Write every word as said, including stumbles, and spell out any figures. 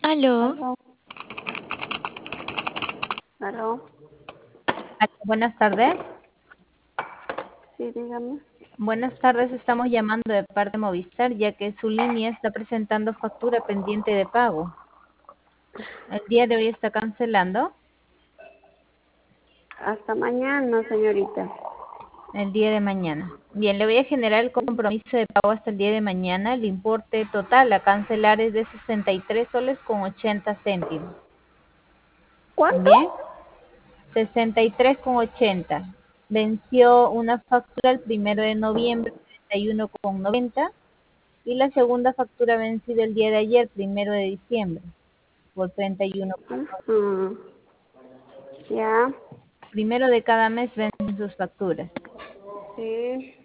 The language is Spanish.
Aló, Aló, aló, Aló, buenas tardes. sí, dígame. Buenas tardes, estamos llamando de parte de Movistar, ya que su línea está presentando factura pendiente de pago. El día de hoy está cancelando. Hasta mañana, señorita. El día de mañana. Bien, le voy a generar el compromiso de pago hasta el día de mañana. El importe total a cancelar es de sesenta y tres soles con ochenta céntimos. ¿Cuánto? Bien, sesenta y tres con ochenta. Venció una factura el primero de noviembre, treinta y uno con noventa. Y la segunda factura vencida el día de ayer, primero de diciembre, por treinta y uno. Ujú. Ya, Primero de cada mes vencen sus facturas. sí.